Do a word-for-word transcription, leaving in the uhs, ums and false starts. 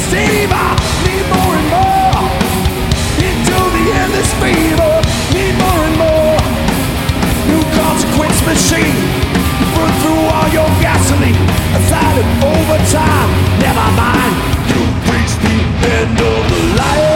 deceiver. Need more and more into the endless fever. Need more and more. New consequence machine. Burn through all your gasoline. A silent overtime. Never mind. You reach the end of the line.